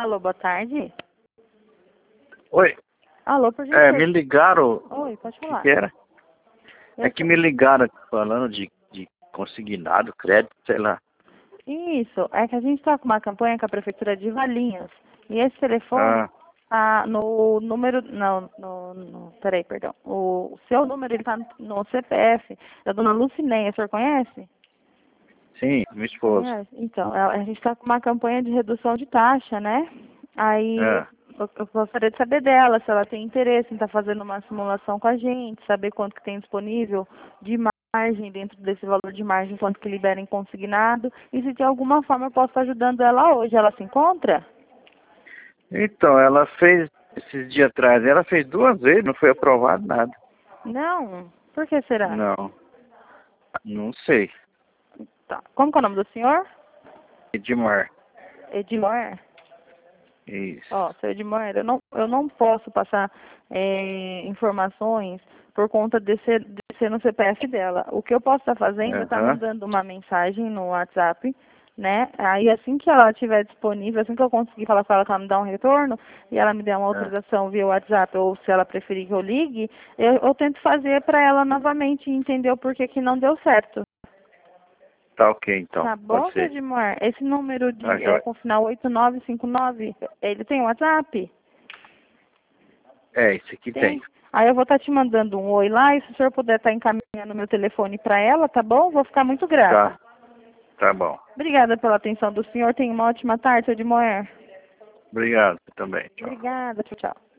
Alô, boa tarde. Oi, Alô, por gentileza. me ligaram, Oi, pode o que falar. que era? Eu É que me ligaram falando de consignado, crédito, sei lá. Isso, é que a gente está com uma campanha com a Prefeitura de Valinhos. E esse telefone Ah, tá no número. Não, peraí, perdão. O seu número ele tá no CPF da dona Lucinéia, o senhor conhece? sim, minha esposa. Conhece? Então, a gente está com uma campanha de redução de taxa, né? Aí Ah, eu gostaria de saber dela, se ela tem interesse em estar fazendo uma simulação com a gente, saber quanto que tem disponível de margem, dentro desse valor de margem, quanto que libera em consignado, e se de alguma forma eu posso estar ajudando ela hoje. Ela se encontra? então, ela fez, esses dias atrás, ela fez 2 vezes, não foi aprovado nada. Não? Por que será? Não, não sei. Tá. Como que é o nome do senhor? Edmar, Edmar? isso. Ó, seu Edmar, eu não posso passar informações por conta de ser no CPF dela. O que eu posso estar fazendo é estar Aham, mandando uma mensagem no WhatsApp, né? Aí assim que ela estiver disponível, assim que eu conseguir falar com ela que ela me dá um retorno e ela me der uma ah, autorização via WhatsApp, ou se ela preferir que eu ligue, eu tento fazer para ela novamente e entender o porquê que não deu certo. tá ok então, Tá pode bom, seu ser. Edmar? Esse número Tá é joia. com final 8959, ele tem WhatsApp? É, esse aqui tem. Tem. Aí eu vou estar te mandando um oi lá, e se o senhor puder estar encaminhando meu telefone para ela, tá bom? Vou ficar muito grata. Tá, tá bom. Obrigada pela atenção do senhor. Tenha uma ótima tarde, seu de Moer. Obrigado também, tchau. Obrigada. Tchau, tchau.